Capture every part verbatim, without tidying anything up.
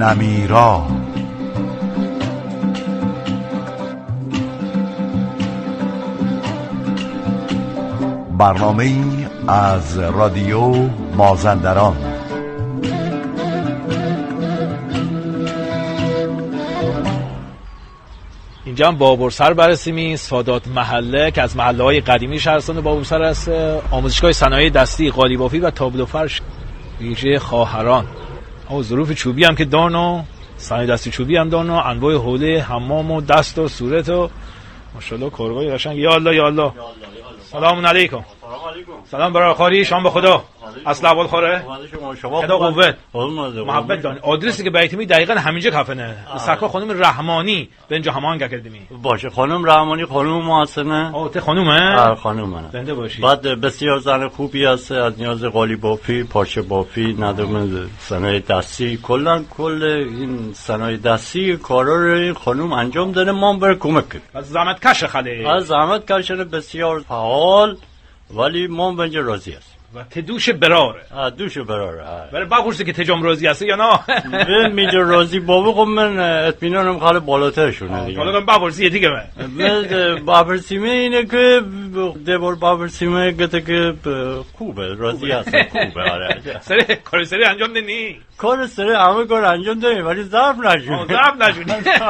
نمیرا. برنامه‌ای از رادیو مازندران. اینجا هم بابرسر برسیمی سادات محله که از محله‌های قدیمی شهرستان بابرسر است. آموزشگاه صنایع دستی قالیبافی و تابلو فرش ویژه خواهران. او ظروف چوبی هم که دان و صنایع دستی چوبی هم دان و انواع حوله حمام و دست و صورت و ماشاءالله کارگاه قشنگ. یا الله یا الله. سلام علیکم. سلام علیکم. سلام برای خاری شام به خدا. اصل اول خوره شما خدا قوت محبت دان. آدرسی که بیت می دقیقاً همینجا کافنه. سرکار خانم رحمانی به اینجا همان کردمی. باشه خانم رحمانی خانم محسنه. آه ته خانومه؟ آره خانومه. زنده باشی. بعد بسیار زن خوبی هست، از نیاز قالی بافی، پارچه بافی، ندم صنایع دستی، کلا کل این صنایع دستی کارا رو این خانم انجام داره. ما بر کمک کنیم. از زحمت کش خاله. از زحمت کشن بسیار فعال، ولی ما به اینجا راضی هستیم. و تدوش براره. آ دوش براره. برای بپرسی که تجام راضی هستی یا نه؟ من میجا راضی بابا. خب من اطمینانم خاله بالاترشونه دیگه. حالا بپرسی دیگه من. من بپرسیمه اینه که دبر بپرسیمه گفته که خوبه، راضی هستم، خوبه. آره سری کار سری انجام دادی؟ کار سری همه کار انجام دادیم ولی ضعف نشون. ضعف نشون.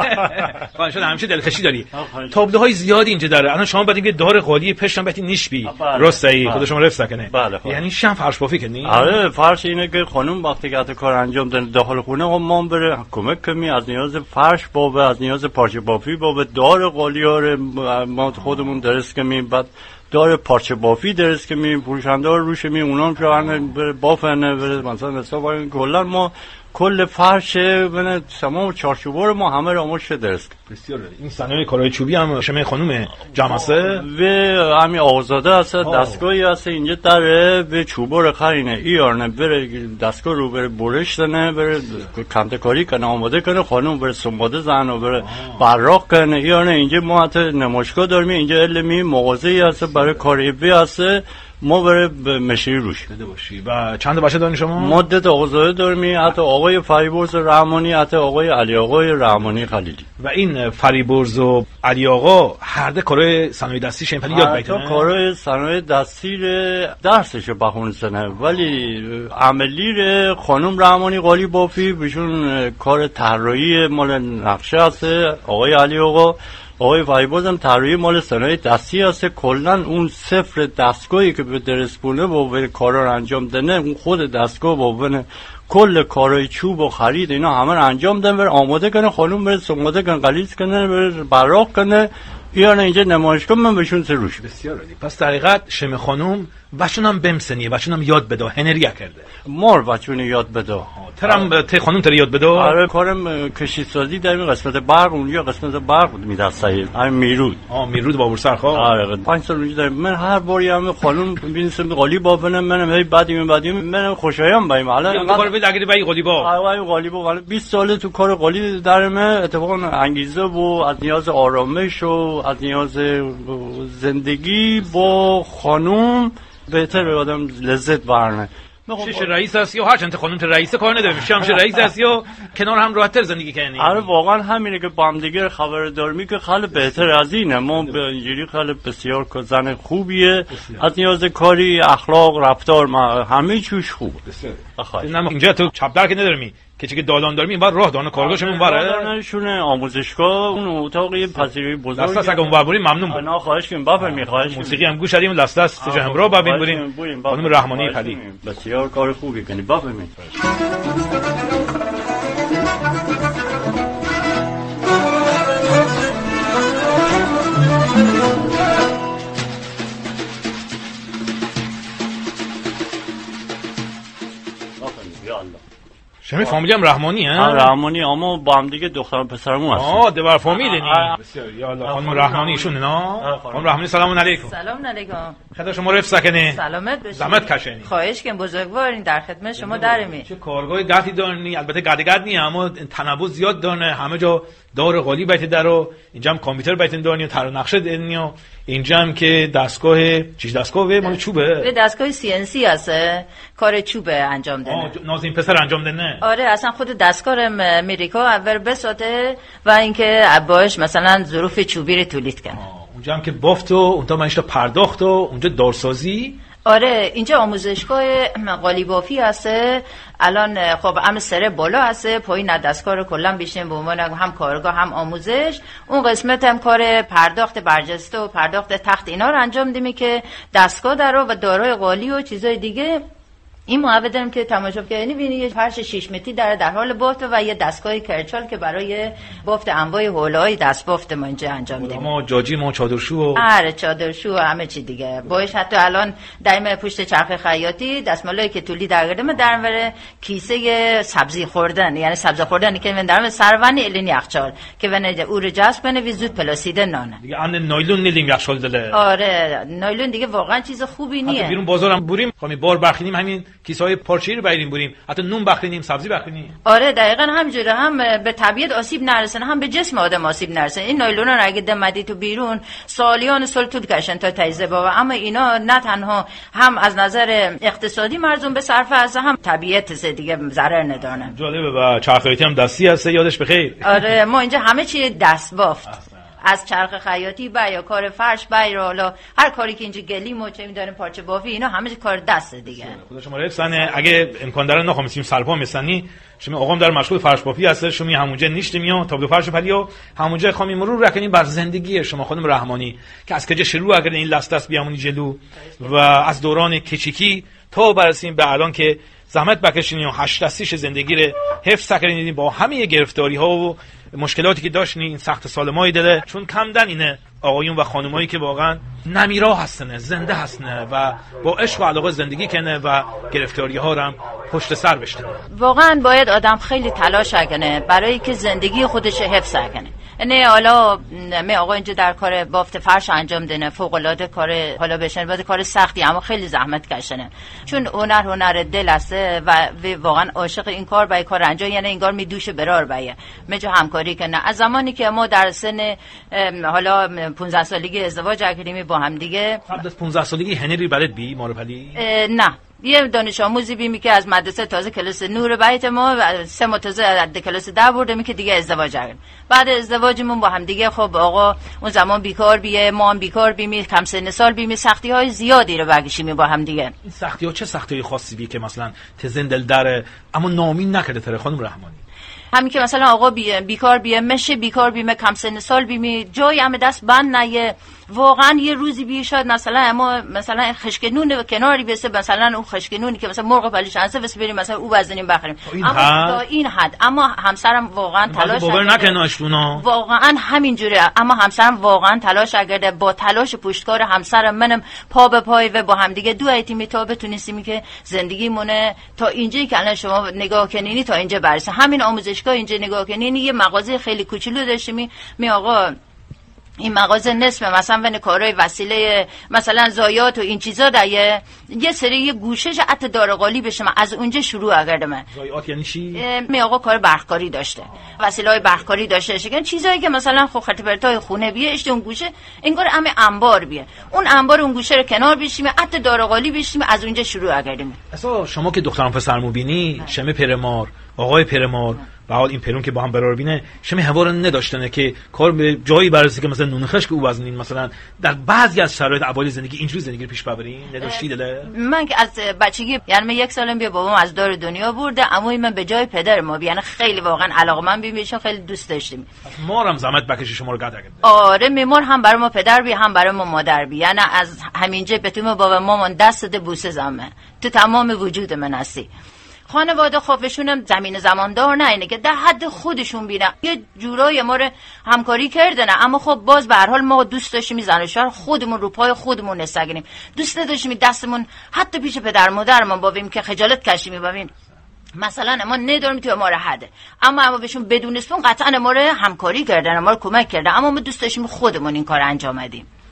خواهشان همیشه دلخوشی داری. تابلوهای زیادی اینجا داره. الان شما بعد اینکه دار قالی پشتم بعد نیش بی. راستی خود شما رفت کنه. یعنی شم فرش بافی کنی؟ آره فرش اینه که خانم وقتی که کار انجام دادن داخل خونه و ما بره کمک کنیم. از نیاز فرش بابه، از نیاز پارچه بافی بابه، دار قالی‌ها رو ما خودمون درست کنیم. بعد دار پارچه بافی درست کنیم، فروشنده ها روش می اونام شوهن بره بافنه بره مثلا مثلا کلا ما کل فرش من تمام چارچوبا رو ما همه رو آموزش درست کنیم. بسیار عالی. این صنایع کارهای چوبی هم شما خانم جمعسه و همین آزاده هست، دستگاهی هست اینجا داره به چوبا رو خرینه ایارنه بره دستگاه رو بره برش کنه، بره کنتکاری کنه، آماده کنه، خانم بره سنباده زن و بره براق کنه ایارنه. اینجا ما حتی نمایشگاه داریم، اینجا علمی مغازه‌ای هست برای کاریبی هست، ما برای مشیری روش بده باشی. و چند بچه دارین شما؟ مدت آزاده داریم، حتی آقای فریبرز رحمانی، حتی آقای علی آقای رحمانی خلیلی. و این فریبرز و علی آقا هر ده کارهای صنایع دستی شین یاد بگیرن. حتی کارهای صنایع دستی رو درسش بخونسنه ولی عملی رو خانم رحمانی قالی بافی بهشون کار طراحی مال نقشه هست. آقای علی آقا آقای فریبرز هم طراحی مال صنایع دستی هست. کلا اون صفر دستگاهی که به درسپونه با کارا رو انجام دنه، اون خود دستگاه با کل کارهای چوب و خرید اینا همه رو انجام دن، بر آماده کنه، خانم بره سماده کنه، غلیظ کنه، بره براق کنه. اینا اینجا نمایشگاه من بهشون سروش. بسیار عالی. پس در حقیقت شم خانم بچون هم بمسنیه، بچون هم یاد بده، هنریه کرده. مار بچون یاد بده. ترم ته خانم تر یاد بده. آره کارم کشید سازی در این قسمت برق، اونجا قسمت برق میدرسه. همین میرود. آ میرود بابرسر خواه. آره پنج سال اونجا دارم. من هر باری هم خانم ببینم قالی بافنم، منم هی بعدی بعدی منم خوشایند بایم. حالا اینقدر کار بده اگه بای قالی با. آره قالی با ولی بیست سال تو کار قالی درمه. اتفاقا انگیزه و از نیاز آرامش و از نیاز زندگی با خانم بهتر آدم لذت برنه. شش رئیس هست یا هر چند خانم تا رئیس کار نداره، شمش رئیس هست یا کنار هم راحت تر زندگی کنی. آره واقعا همینه که با هم دیگه خبردار می که خیلی بهتر از اینه. ما به اینجوری خیلی بسیار زن خوبیه، از نیاز کاری، اخلاق، رفتار همه چیش خوبه. بسیار. اینجا تو چپ در که ندارمی که چه که دالان داریم این بر راه دانه کارگاهشون اونوره. دانشونه آموزشگاه اون اتاقی پذیرایی بزرگ. لسته اگه اونور بریم ممنون بود. نه خواهش کنم بابا میخواهش. موسیقی هم گوش دادیم لسته است چه همراه ببین بریم. خانم رحمانی خلی. بسیار کار خوبی کنی بابا میخواهش. شما فامیلی هم رحمانی ها؟ رحمانی اما با هم دیگه دختر و پسرمون هستیم. آه دبر فامیلی نی. بسیار یا الله. خانم رحمانی ایشون نه؟ خانم رحمانی سلام علیکم. سلام علیکم. خدا شما رفت سکنه. سلامت باشید. زحمت کشینی. خواهش کنم بزرگوارین در خدمت شما درمی. چه کارگاه گتی دارنی، البته گد گد نی اما تنوع زیاد دارن، همه جا دار قالی بیت درو، اینجا هم کامپیوتر بیت دارنیو، طرح نقشه دارنیو، اینجا هم که دستگاه چیز دستگاه و مال چوبه. به دستگاه سی ان سی هسته، کار چوبه انجام دنه. نازنین پسر انجام دنه. آره اصلا خود دستگاه امریکا اول بساته و اینکه باش مثلا ظروف چوبی رو تولید کنه. اونجا هم که بافت و اونجا منشتا پرداخت و اونجا دارسازی. آره اینجا آموزشگاه قالی بافی هسته. الان خب هم سره بالا هسته، پایین دستگاه رو کلا بیشتر به عنوان هم کارگاه هم آموزش. اون قسمت هم کار پرداخت برجسته و پرداخت تخت اینا رو انجام دیمی که دستگاه درو و دارای قالی و چیزای دیگه. این معبد دارم که تماشا کنی ببینی یه فرش شش متری در در حال بافت و یه دستگاه کرچال که برای بافت انواع حوله‌های دست بافت ما اینجا انجام میدیم. ما جاجی ما چادرشو و آره چادرشو و همه چی دیگه. باش حتی الان دایم پشت چرخ خیاطی دستمالایی که تولی درگردم درنوره کیسه سبزی خوردن، یعنی سبزی خوردن که من درم سرونی الین یخچال که ون اور جذب کنه و زود پلاسیده نانه. دیگه ان نایلون نیلیم یخچال دله. آره نایلون دیگه واقعا چیز خوبی نیه. حتی بیرون بازارم بریم خامی بار بخینیم همین کیسه‌های پارچه‌ای رو بریم بریم، حتی نون بخینیم، سبزی بخینیم. آره دقیقاً همینجوره، هم به طبیعت آسیب نرسونه هم به جسم آدم آسیب نرسونه. این نایلونا رو اگه دمدی تو بیرون سالیان سال طول کشن تا تجزیه بابا، اما اینا نه تنها هم از نظر اقتصادی مرزون به صرفه است هم طبیعت دیگه ضرر ندارن. جالبه و چرخ خیاطی هم دستی هست یادش بخیر. آره ما اینجا همه چی دست بافت. از چرخ خیاطی با یا کار فرش با یا حالا هر کاری که اینجا گلیم و چه می‌دونیم پارچه بافی اینا همه کار دسته دیگه. خدا شما رو حفظنه. اگه امکان داره نخوام سیم سرپا میسنی شما آقام در مشغول فرش بافی هست، شما همونجا نیشت میو تابلو فرش پلیو همونجا خوامی مرور رکنی بر زندگی شما خانم رحمانی که از کجا شروع اگر این لست است بیامونی جلو و از دوران کچیکی تا برسیم به الان که زحمت بکشین و هشت دستیش زندگی رو حفظ کردین با همه گرفتاری ها و مشکلاتی که داشتین. این سخت سالمایی داره چون کم دن اینه آقایون و خانمایی که واقعا نمیرا هستن، زنده هستن و با عشق و علاقه زندگی کنه و گرفتاری ها رو هم پشت سر بشتن. واقعا باید آدم خیلی تلاش کنه برای که زندگی خودش حفظ کنه. نه حالا می آقا اینجا در کار بافت فرش انجام دنه فوق العاده کار، حالا بشن بعد کار سختی اما خیلی زحمت کشنه چون هنر هنر دل است و واقعا عاشق این کار با کار انجام، یعنی انگار می دوشه برار بایه مجا همکاری کنه. از زمانی که ما در سن حالا پانزده سالگی ازدواج کردیم با هم دیگه. قبل از پانزده سالگی هنری بلد بی مارپلی؟ نه یه دانش آموزی بیمی که از مدرسه تازه کلاس نور بیت ما سه ما تازه از کلاس ده برده می که دیگه ازدواج کردیم. بعد ازدواجمون با هم دیگه خب آقا اون زمان بیکار بیه، ما هم بیکار بیمی، کم سن سال بیمی، سختی های زیادی رو بکشیم با هم دیگه. این سختی ها چه سختی های خاصی بی که مثلا تزندل داره اما نامی نکرده تره خانم رحمانی؟ همین که مثلا آقا بی بیکار بیه، مشه بیکار بیمه، کم سن سال بیمی، جای هم دست بند نه، واقعا یه روزی بی شاید مثلا اما مثلا خشکنون کناری بسه، مثلا اون خشکنونی که مثلا مرغ پلیش انسه واسه بریم مثلا او بزنیم بخریم، اما تا این حد. اما همسرم واقعا تلاش باور نکنه اشتونا واقعا همینجوره، اما همسرم واقعا تلاش کرده، با تلاش پشتکار همسرم منم پا به پای و با هم دیگه دو ایتیمی تا بتونستیم که زندگیمونه تا اینجایی که الان شما نگاه کنینی تا اینجا برسه. همین آموزشگاه اینجا نگاه کنینی یه مغازه خیلی کوچولو داشتیم، می آقا این مغازه نصف مثلا ون کارهای وسیله مثلا زایات و این چیزا دایه یه سری یه گوشش حتی دارقالی بشه. من از اونجا شروع کردم. زایات یعنی چی؟ می آقا کار برقکاری داشته، وسیله‌های برقکاری داشته، شکن چیزایی که مثلا خو خط پرتای خونه بیه اشته اون گوشه انگار همه انبار بیه، اون انبار اون گوشه رو کنار بشیم حتی دارقالی بشیم. از اونجا شروع کردیم. اصلا شما که دخترم پسرمو بینی شمه پرمار آقای پرمار و حال این پرون که با هم برار بینه شما هوار نداشتنه که کار به جایی برسه که مثلا نون خشک او وزنین مثلا در بعضی از شرایط اوایل زندگی اینجوری زندگی رو پیش ببرین نداشتی دله؟ من که از بچگی یعنی من یک سالم بیا بابام از دار دنیا برده، عموی من به جای پدر ما یعنی خیلی واقعا علاقه‌مند بیم، خیلی دوست داشتیم. ما هم زحمت بکشی شما رو قطع کرد. آره میمار هم برای ما پدر بی هم برای ما مادر بی، یعنی از همینجا به تو بابا مامان دست ده بوسه زمه تو تمام وجود من هستی. خانواده خوفشونم زمین زماندار نه اینه که در حد خودشون بینن یه جورای ما رو همکاری کردن، اما خب باز به هر حال ما دوست داشتیم زن و شوهر خودمون رو پای خودمون نستگنیم، دوست داشتیم دستمون حتی پیش پدر مادرمون باویم که خجالت کشیم ببین مثلا ما نداریم تو ما رو حده، اما اما بهشون بدونستون قطعا ما رو همکاری کردن، ما رو کمک کردن، اما ما دوست داشتیم خودمون این کار انجام بدیم.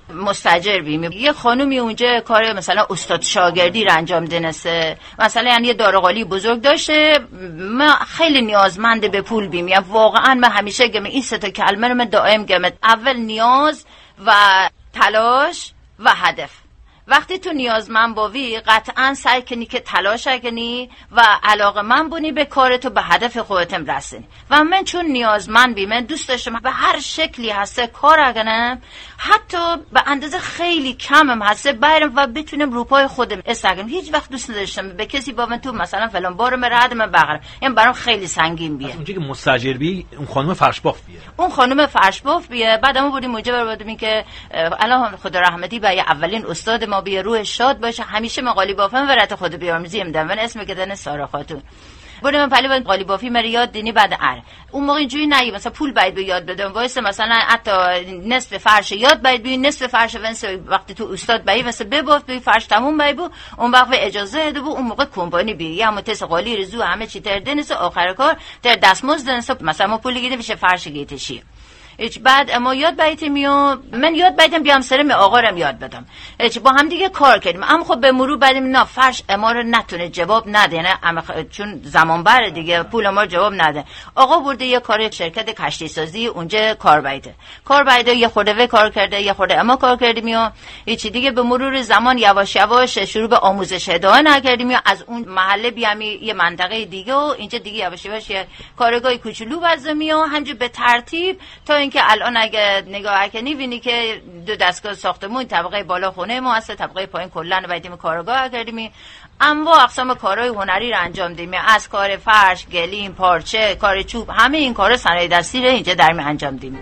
مستاجر بیم. یه خانومی اونجا کار مثلا استاد شاگردی رو انجام دنسه، مثلا یعنی یه دارقالی بزرگ داشته، من خیلی نیازمند به پول بیم. یعنی واقعا من همیشه گم این سه تا کلمه رو من دائم گم، اول نیاز و تلاش و هدف. وقتی تو نیازمند بوی قطعا سعی کنی که تلاش کنی و علاقه من بونی به کارتو، به هدف خودتم رسونی. و من چون نیازمند بی، من دوست داشتم به هر شکلی هسته کار کنم، حتی به اندازه خیلی کمم هسته برم و بتونم رو پای خودم استقیم. هیچ وقت دوست نداشتم به کسی با من تو مثلا فلان بارم رد من بغرم، این برام خیلی سنگین بیه. اونجا که مستاجر بی اون خانم فرشباف بیه، اون خانم فرشباف بیه. بعدم بودیم اونجا برادمی که الان خدا رحمتی به اولین استاد ما بیه، روح شاد باشه. همیشه من قالی بافم ورت خود بیامرزی میدم، من اسم کردن سارا خاتون بوده. من پلی با قالی بافی مری یاد دینی بعد ار اون موقع اینجوری نگی مثلا پول باید به یاد بدم واسه مثلا حتی نصف فرش یاد باید بی، نصف فرش ونس وقتی تو استاد بایی واسه بباف بی فرش تموم بای بو، اون وقت اجازه ده بو اون موقع کمپانی بی یا متس قالی رزو همه چی تر دنس آخر کار در دستمزد دنس مثلا ما پول گیده بشه فرش گیتشی. هیچ بعد اما یاد بیت میو من یاد بیتم بیام سرم آقارم یاد بدم. هیچ با هم دیگه کار کردیم، اما خب به مرور بعدم نه فرش اما رو نتونه جواب نده، نه اما چون زمان بره دیگه پول ما جواب نده. آقا برده یه کار شرکت کشتی سازی اونجا کار بیته کار بیته یه خورده و کار کرده یه خورده اما کار کردیم میو. هیچ دیگه به مرور زمان یواش یواش شروع به آموزش ادامه نکردیم میو. از اون محله بیام یه منطقه دیگه و اینجا دیگه یواش یواش یه کارگاه کوچولو بزنیم میو، همینجوری به ترتیب تا که الان اگه نگاه کنی ببینی که دو دستگاه ساختمون، طبقه بالا خونه ما هست، طبقه پایین کلا بعدیم کارگاه کردیم. انواع اقسام کارهای هنری رو انجام دادیم، از کار فرش، گلیم، پارچه، کار چوب، همه این کارا صنایع دستی رو اینجا در می انجام دادیم.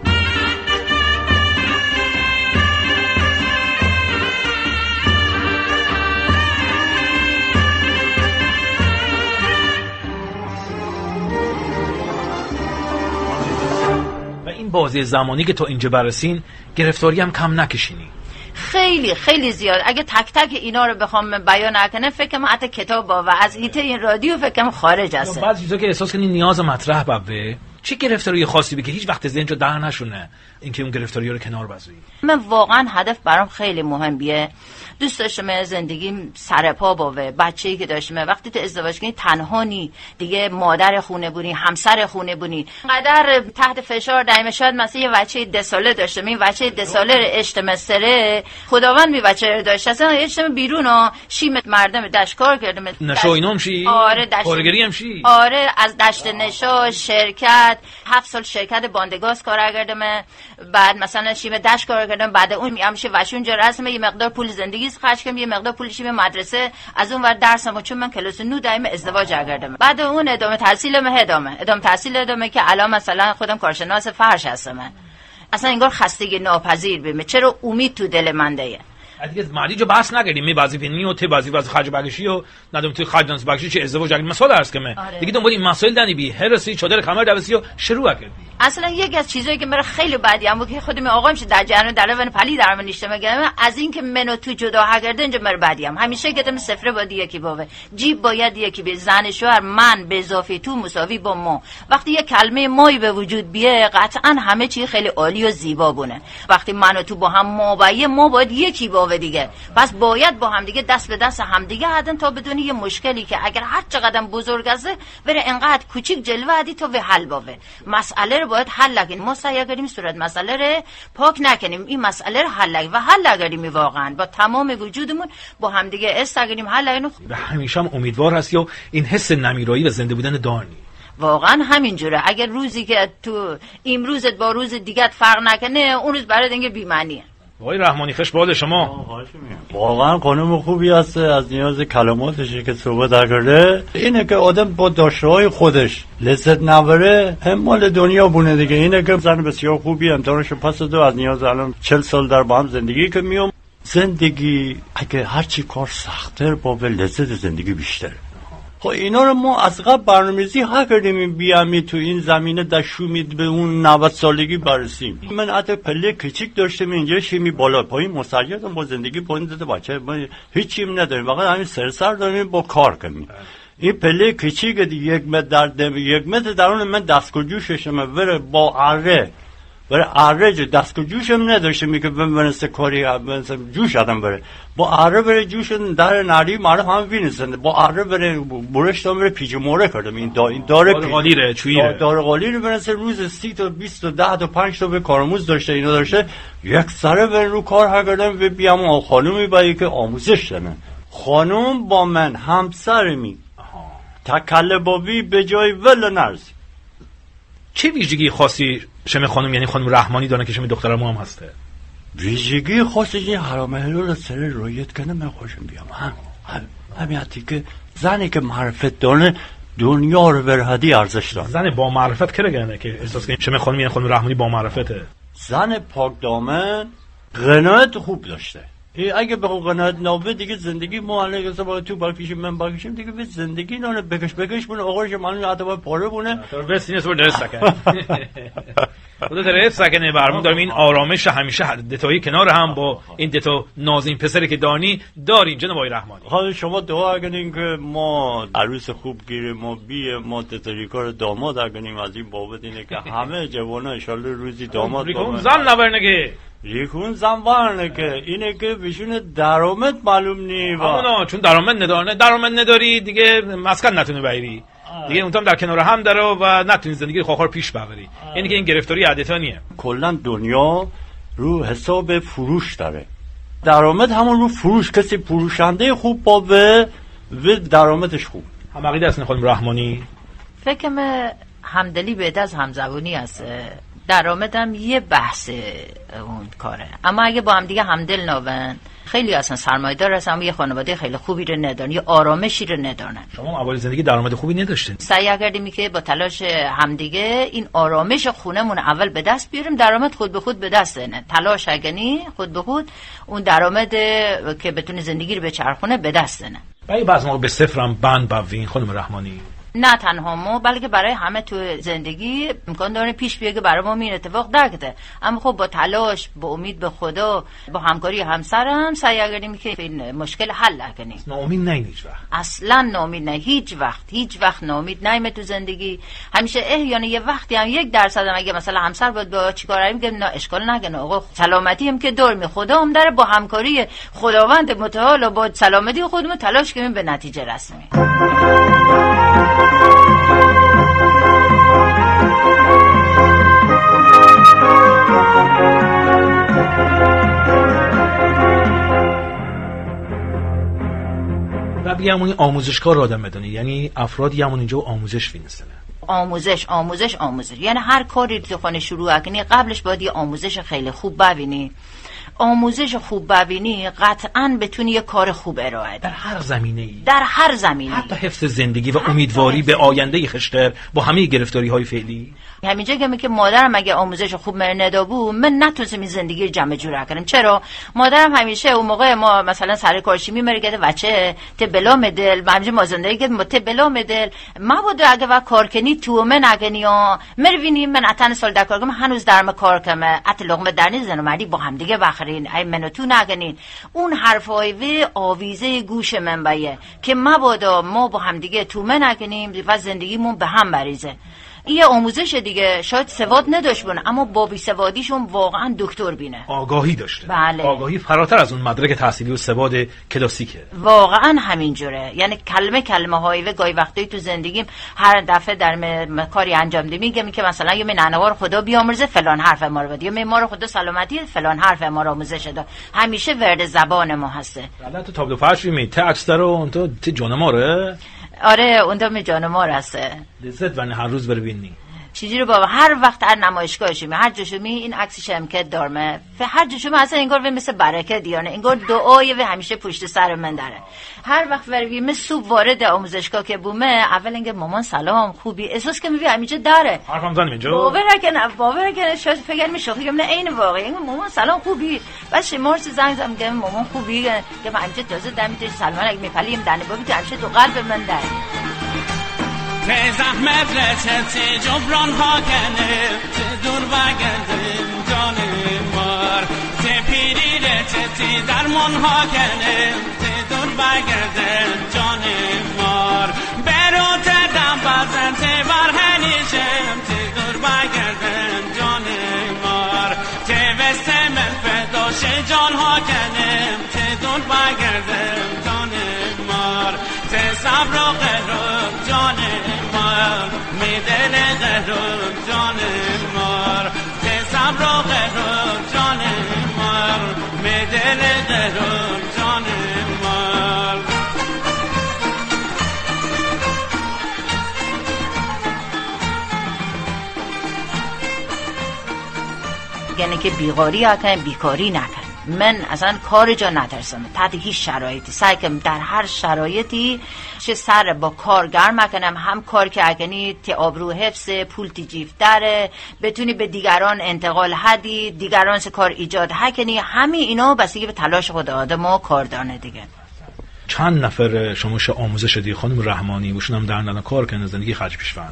این بازی زمانی که تو اینجا برسین گرفتاری هم کم نکشینی؟ خیلی خیلی زیاد. اگه تک تک اینا رو بخوام بیان نکنم فکر کنم حتی کتاب با و از ایته این رادیو فکر کنم خارج هست. بعضی چیزا که احساس کنی نیاز مطرح بوه، چه گرفتاری خاصی بی که هیچ وقت ذهن جو در نشونه اینکه اون گرفتاری رو کنار بذاری؟ من واقعا هدف برام خیلی مهم بیه. دوست داشتم زندگیم سرپا باوه. بچه‌ای که داشتم وقتی تو ازدواج کنی تنها نی دیگه، مادر خونه بونی، همسر خونه بونی، قدر تحت فشار دائم. شاید مثلا یه بچه ده ساله داشتم، این بچه ده ساله رو اشتمسره خداوند می بچه رو داشت اصلا اشتم بیرونو شیم مردم دشکار کردم نشو اینام شی. آره دشت کارگری هم شی. آره از دشت نشا شرکت هفت سال شرکت باندگاز کار کردم، بعد مثلا شیم دشت کار کردم، بعد اون میامشه وشون جا رسمه یه مقدار پول زندگی خرج کنم، یه مقدار پولشی به مدرسه، از اون ور درسمو چون من کلاس نو دائم ازدواج کردم. بعد اون ادامه تحصیلم ادامه ادامه تحصیل ادامه که الان مثلا خودم کارشناس فرش هستم. من اصلا انگار خستگی ناپذیر بیم، چرا امید تو دل من دیگه. دیگه مالی جو بحث نکردیم، می بازی فنی و ته بازی باز خرج بگشی و ندم تو خرج دانس بگشی چه ازدواج کردیم مثال درس که آره. دیگه دنبال این مسائل دنی بی هرسی چادر کمر دوسی و شروع کردی. اصلا یکی از چیزایی که مرا خیلی بدی هم بود که خودم آقا میشه در جریان در ون پلی در من نشته میگم از این که منو تو جدا کرده اینجا مرا بدی هم همیشه گفتم صفر با دیگه کی باوه، جیب باید یکی به زن شوهر من به اضافه تو مساوی با ما. وقتی یه کلمه مایی به وجود بیه قطعا همه چی خیلی عالی و زیبا بونه. وقتی منو تو با هم ما بایه ما باید یکی باوه دیگه، پس باید با هم دیگه دست به دست هم دیگه هدن تا بدونی یه مشکلی که اگر هر چقدر بزرگ است بره انقدر کوچیک جلوه ادی تا به حل باوه. مسئله رو باید حل کنیم، ما سعی کنیم صورت مسئله رو پاک نکنیم، این مسئله رو حل کنیم و حل کنیم واقعا با تمام وجودمون با هم دیگه استگریم حل کنیم. به همیشه هم امیدوار هستی و این حس نمیرایی و زنده بودن دارنی. واقعا همینجوره. اگر روزی که تو امروزت با روز دیگه فرق نکنه اون روز برات دیگه بی معنیه. آقای رحمانی خوش باد شما. واقعا خانم خوبی هست، از نیاز کلماتشه که صحبت کرده اینه که آدم با داشته‌های خودش لذت نبره هم مال دنیا بونه دیگه. اینه که زن بسیار خوبی امتحانش پس دو از نیاز الان چهل سال در با هم زندگی که میام. زندگی اگه هرچی کار سخت‌تر با به لذت زندگی بیشتره. خب اینا رو ما از قبل برنامه‌ریزی ها کردیم بیامی تو این زمینه دشومید به اون نود سالگی برسیم. من حتی پله کچیک داشتم اینجا شیمی بالا پایین مسجدم با زندگی پایین داده بچه ما هیچی نداریم، فقط همین سر سر داریم با کار کنیم. این پله کچیک یک متر در دم یک متر درون من دستگیر جوششم وره با اره برای اره دست و جوش هم نداشته میگه بنسته کاری بنسته جوش آدم بره با اره بره جوش در نری معرف هم بینستند با اره بره برش تا بره پیچ موره کردم این دا این داره داره قالیره چویره داره قالیره بنسته روز سی تا بیست تا ده تا پنج تا به کارآموز داشته اینا داشته یک سره به رو کار ها کردم و بیام خانومی با که آموزش دادن خانم با من همسر می تکل بابی به جای ول نرز. چه ویژگی خاصی شم خانم یعنی خانم رحمانی داره که شم دختر ما هم هسته؟ ویژگی خاصی این حرام حلال سر رایت کنه من خوشم بیام هم هم همیتی که زنی که معرفت داره دنیا رو برهدی ارزش داره. زن با معرفت که رگنه که احساس کنیم شم خانم یعنی خانم رحمانی با معرفته. زن پاک دامن قناعت خوب داشته. اگه به قناعت نابه دیگه زندگی ما الان که با تو باکیشیم من باکیشیم دیگه به زندگی نه بگش بگش بونه آقاش من حتی با پاره بونه تو بس اینو درست سکن خودت درست سکنه برمون داریم این آرامش همیشه دتایی کنار هم با این دتا نازین پسری که دانی داریم جناب آقای رحمانی. حالا شما دعا کنین که ما عروس خوب گیریم ما بی ما تطریکار داماد کنیم از این بابت اینه که همه جوانا ان شاء الله روزی داماد ریکون زن نبرنگه ریکون زن وارنه که اینه که بهشون درآمد معلوم نی همونا چون درآمد نداره درآمد نداری دیگه مسکن نتونی بگیری دیگه اونم در کنار هم داره و نتونی زندگی خواخار پیش ببری یعنی که این گرفتاری عادتانیه. کلا دنیا رو حساب فروش داره درآمد همون رو فروش کسی فروشنده خوب با و و درآمدش خوب هم عقیده هستین خانم رحمانی؟ فکرم همدلی بهتر از همزبونی است درآمدم یه بحث اون کاره اما اگه با هم دیگه همدل ناون خیلی اصلا سرمایه‌دار هستن اما یه خانواده خیلی خوبی رو ندارن یه آرامشی رو ندارن. شما اول زندگی درآمد خوبی نداشتین سعی کردیم که با تلاش همدیگه این آرامش خونمون اول به دست بیاریم درآمد خود به خود به دست نه تلاش اگنی خود به خود اون درآمد که بتونه زندگی رو بچرخونه به دست نه بعضی بعض موقع به صفرم بند بوین خانم رحمانی نه تنها ما بلکه برای همه تو زندگی امکان داره پیش بیاد که برای ما این اتفاق درکته اما خب با تلاش با امید به خدا با همکاری همسرم سعی کردیم که این مشکل حل کنیم. ناامید نه هیچ وقت اصلا ناامید نه هیچ وقت هیچ وقت ناامید نیم تو زندگی همیشه احیانا یه وقتی هم یک درصد هم اگه مثلا همسر بود با چیکار میگه نه اشکال نکنه آقا سلامتی هم که دور می خدا هم داره با همکاری خداوند متعال و با سلامتی خودمون تلاش کنیم به نتیجه رسیم. و بگم اون آموزشگاه رو آدم بدونی یعنی افرادی همون اینجا آموزش فینستنه آموزش آموزش آموزش یعنی هر کاری که خانه شروع کنی قبلش باید یه آموزش خیلی خوب ببینی آموزش خوب ببینی قطعاً بتونی یه کار خوب ارائه در هر زمینه‌ای در هر زمینه‌ای حتی حفظ زندگی و امیدواری به آینده خشتر با همه گرفتاری‌های فعلی همینجا که میگه مادرم اگه آموزش خوب من ندابو من نتونستم این زندگی رو جمع جور کنم چرا مادرم همیشه اون موقع ما مثلا سر کارشی میمره گده بچه ته بلا مدل همیشه ما زندگی گده ما ته بلا مدل ما بود اگه وا کار کنی تو من اگنی ها مروینی من اتن سال در کار کنم هنوز درم کار کنم ات لقمه در نیزن و مردی با هم دیگه بخرین ای منو تو نگنین اون حرفای و آویزه گوش من بایه که مبادا ما با هم دیگه تو من اگنیم و زندگیمون به هم بریزه یه آموزش دیگه شاید سواد نداشت بونه اما با بی سوادیشون واقعا دکتر بینه آگاهی داشته بله. آگاهی فراتر از اون مدرک تحصیلی و سواد کلاسیکه واقعا همینجوره یعنی کلمه کلمه هایی و گاهی وقتی تو زندگیم هر دفعه در م... کاری انجام دی میگم که مثلا یه نانوار خدا بیامرزه فلان حرف ما رو بده یا معمار خدا سلامتی فلان حرف ما رو آموزش داد همیشه ورد زبان ما هسته. الان تو تابلو فرش می ته اکستر اون تو تی جانماره آره اون دم جانمار هسته لذت ون هر روز ببینی چیزی رو بابا هر وقت هر نمایشگاهشی هر جاشمی این عکسش امکت دارمه و هر جاشمی اصلا انگار و مثل برکت دیانه انگار دعای و همیشه پشت سر من داره هر وقت وروی مثل صبح وارد آموزشگاه که بومه اول انگار مامان سلام خوبی احساس که میبینی همیشه داره حرفم زنم اینجا باور نکنه باور نکنه شاید فکر میشه میگم نه این واقعی انگار مامان سلام خوبی بعد شمارش زنگ زدم میگم مامان خوبی که من همیشه تازه دم میتونی سلام علیکم میپلیم دنه بابی تو همیشه تو قلب من داره ته زحمت رچتی جبران ها کنه ته دور بگردم جان مار ته پیری رچتی درمان ها کنه ته دور بگردم جان مار برو ته دم بزن ته برهنیشم ته دور بگردم جان مار جبران ها کنم که دون بگردم جان مار ته صبر و قهرم جان مار می دل قهرم جان مار ته صبر و قهرم جان مار می دل قهرم جان مار یعنی که بیغاری نکنم بیکاری نکنم. من اصلا کار جا نترسم تحت هیچ شرایطی، سعی کنم در هر شرایطی چه سر با کارگر مکنم، هم کار که اگنی تی آبرو حفظ پول تی جیف داره بتونی به دیگران انتقال هدی، دیگران سه کار ایجاد هکنی، همه اینا بسیاری به تلاش خود آدم و کاردانه دیگه. چند نفر شما آموزش دی خانم رحمانی وشون هم در لندن کار کنن زندگی خرج پیش فرنه؟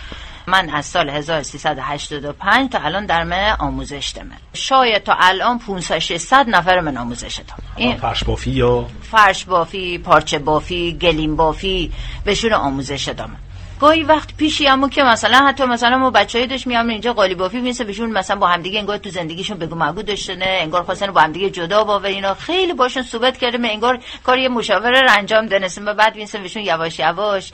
من از سال هزار و سیصد و هشتاد و پنج تا الان در من آموزش دمه، شاید تا الان پانصد ششصد نفر من آموزش دادم. این فرش بافی یا فرش بافی، پارچه بافی، گلیم بافی بهشون آموزش دادم. گاهی وقت پیشی همون که مثلا حتی مثلا ما بچه‌ای داشت میام اینجا قالی بافی میسه بهشون مثلا با هم دیگه انگار تو زندگیشون بگو مگو داشتنه، انگار خواستن با هم دیگه جدا با و اینا خیلی باشون صحبت کردم، انگار کاری مشاوره رو انجام دادن و بعد میسه بهشون یواش یواش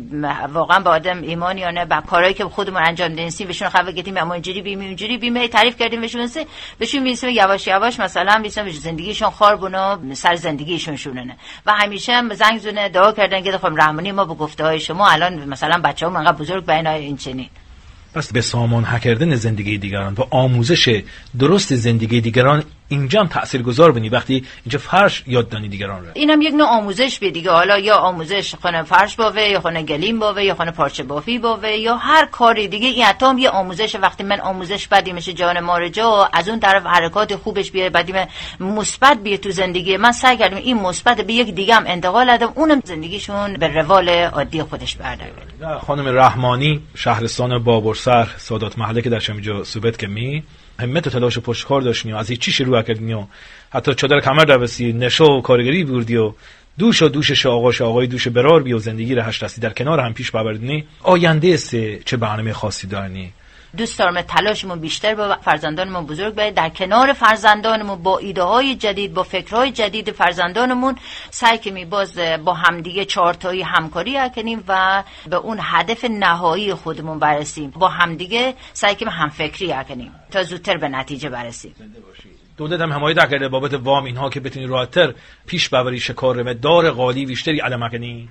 واقعا با آدم ایمانیانه با کارهایی که خودمون انجام دادیم بهشون خبر گفتیم اما اینجوری بیم اینجوری بیم تعریف کردیم بهشون سه بهشون میسه یواش یواش مثلا میسه زندگیشون خاربونا سر زندگیشون شوننه و همیشه هم زنگ زونه دعا کردن که خانم رحمانی ما به گفته‌های شما الان مثلا بچه‌ها انقدر بزرگ بینای این چنین. پس به سامان کردن زندگی دیگران و آموزش درست زندگی دیگران اینجا هم تاثیرگذار بنی وقتی اینجا فرش یاد دانی دیگران رو. اینم یک نوع آموزش به دیگه، حالا یا آموزش خانه فرش باوه یا خانه گلیم باوه یا خانه پارچه بافی باوه یا هر کاری دیگه، این حتی هم یه آموزش. وقتی من آموزش بدی میشه جان مارجا از اون طرف حرکات خوبش بیاره بدی مثبت بیه تو زندگی من، سعی کردم این مثبت به یک دیگه هم انتقال بدم اونم زندگیشون به روال عادی خودش برگرده. خانم رحمانی شهرستان بابرسر سادات محله که در شمیجا صوبت که می همت و تلاش و پشتکار داشتیم از هیچ چی شروع کردیم و حتی چادر کمر دوسی نشو و کارگری بردی و دوش و دوشش آقاش آقای دوش برار بی و زندگی رو هشت دستی در کنار هم پیش ببردنی. آینده سه چه برنامه خاصی دارنی؟ دوست دارم تلاشمون بیشتر با فرزندانمون بزرگ باشه، در کنار فرزندانمون با ایده های جدید با فکرهای جدید فرزندانمون سعی کنیم باز با همدیگه چهارتایی همکاری کنیم و به اون هدف نهایی خودمون برسیم، با همدیگه سعی کنیم همفکری کنیم تا زودتر به نتیجه برسیم. دولت هم حمایت کرده بابت وام اینها که بتونی راحت‌تر پیش ببری شکار مقدار قالی بیشتری علم کنی.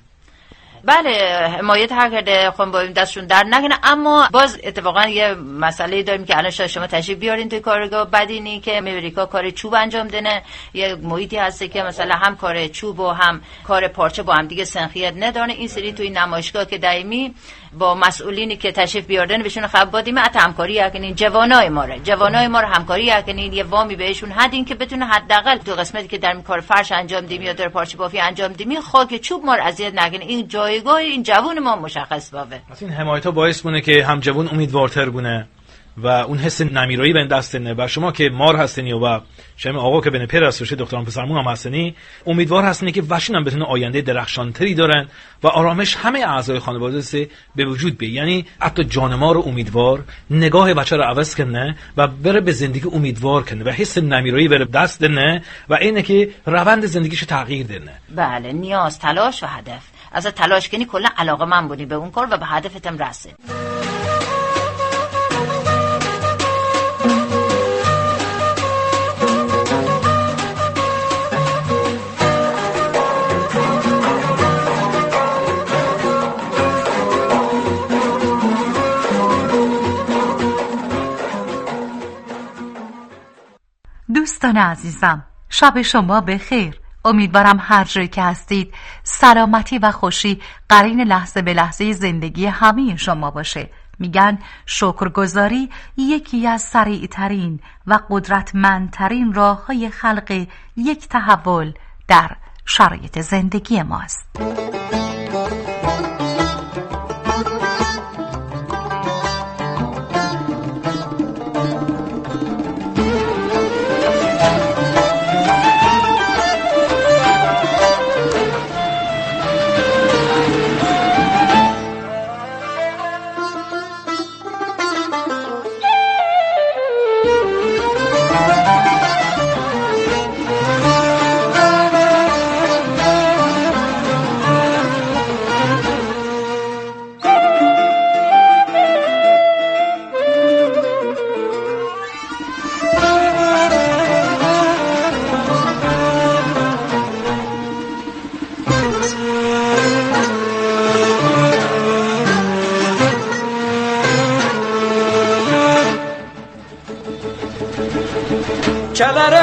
بله حمایت هر کرده خون با دستشون در نکنه، اما باز اتفاقا یه مسئله داریم که الان شما تشریف بیارین توی کارگاه بدینی که امریکا کار چوب انجام دنه، یه محیطی هسته که مثلا هم کار چوب و هم کار پارچه با هم دیگه سنخیت نداره. این سری توی نمایشگاه که دائمی با مسئولینی که تشریف بیاردن بهشون خبر دادیم ات همکاری کنین، جوانای ما رو جوانای ما رو همکاری کنین، یه وامی بهشون هدین که بتونه حداقل تو قسمتی که در کار فرش انجام دیم یا در پارچه بافی انجام دیم خاک چوب ما رو اذیت نکنه، این جایگاه این جوان ما مشخص باشه. این حمایت ها باعث مونه که هم جوان امیدوارتر بونه و اون حس نمیرایی به دست نه و شما که مار هستنی و شما آقا که بن پیر هستش دکتران پسرمون هم هستنی امیدوار هستنی که وشین هم بتونه آینده درخشانتری دارن و آرامش همه اعضای خانواده سه به وجود بیاد. یعنی حتی جان ما رو امیدوار نگاه بچه رو عوض کنه و بره به زندگی امیدوار کنه و حس نمیرایی بره دست نه و اینه که روند زندگیشو تغییر دنه. بله نیاز تلاش و هدف، از تلاش کنی کلا علاقه من بودی به اون کار و به هدفتم رسید. دوستان عزیزم شب شما بخیر. امیدوارم هر جایی که هستید سلامتی و خوشی قرین لحظه به لحظه زندگی همه شما باشه. میگن شکرگزاری یکی از سریعترین و قدرتمندترین راه‌های خلق یک تحول در شرایط زندگی ماست.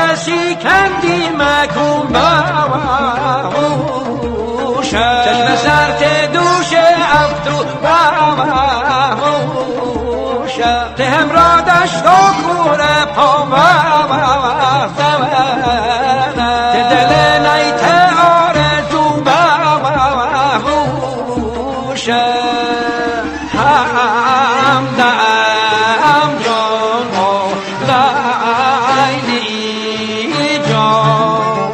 کسی کندی مکن باوشم چشم سرت دوش افتو باوشم تهم را دشت و کوره پا باوشم ته دل نیت آرزو باوشم هم دم جان و لیلی جان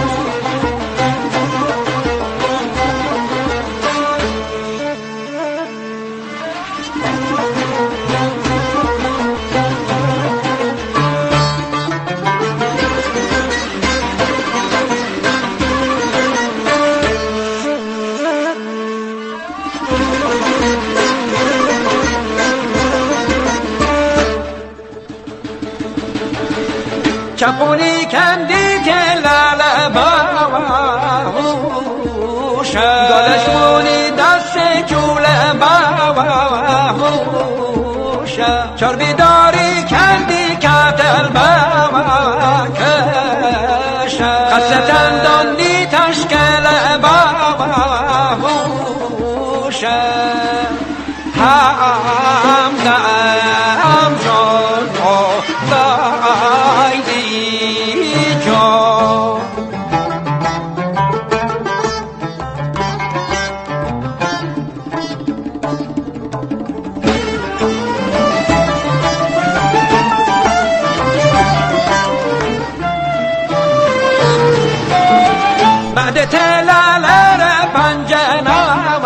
چپونی کندی که لاله باوشم گلشمونی دست جوله باوشم چربی داری کندی کتل باوکشم قصد دندانی تشکل باوشم هم دم جان و لیلی جان بعد تلالر پنجنا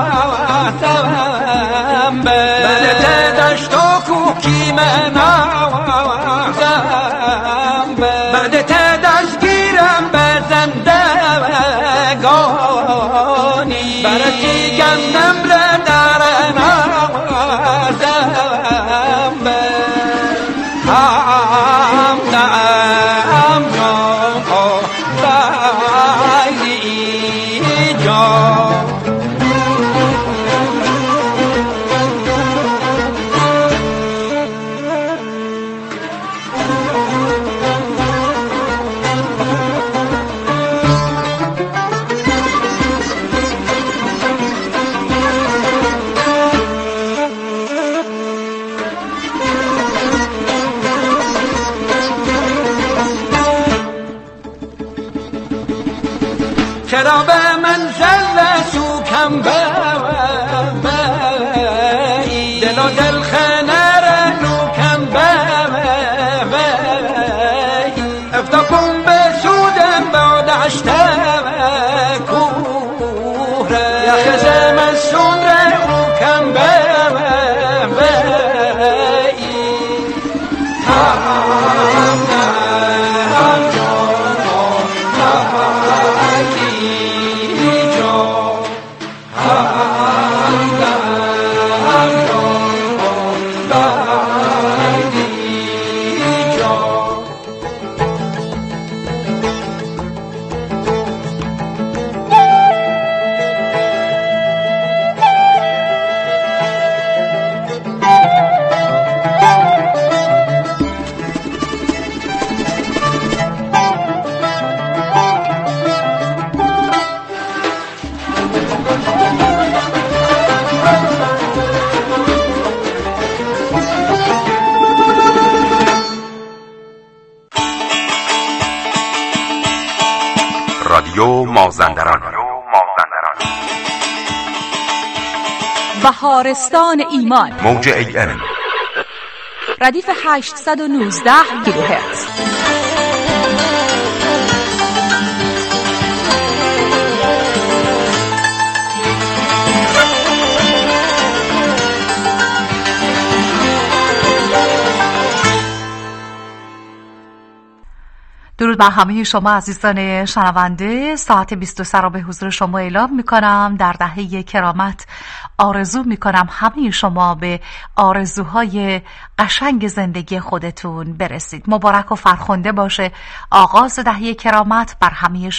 واسم بعد تدشت و کوکی منا واسم بعد تدشت گیرم به زندگانی برسی گندم را در نوازم هم دم جان و لیلی جان چرا به منزل سوکم بایی دل و دل خنر نوکم بایی افتا کن به سودم با دشتم کوره یا خزم سون روکم بایی هم دم جان و لیلی جان هم دم جان و لیلی جان رادیو مازندران بهارستان ایمان موج ای ام ردیف هشتصد و نوزده کیلوهرتز. درود بر همه شما عزیزان شنونده. ساعت بیست و سه را به حضور شما اعلام میکنم. در دهه کرامت آرزو میکنم همه شما به آرزوهای قشنگ زندگی خودتون برسید. مبارک و فرخنده باشه آغاز دهه کرامت بر همه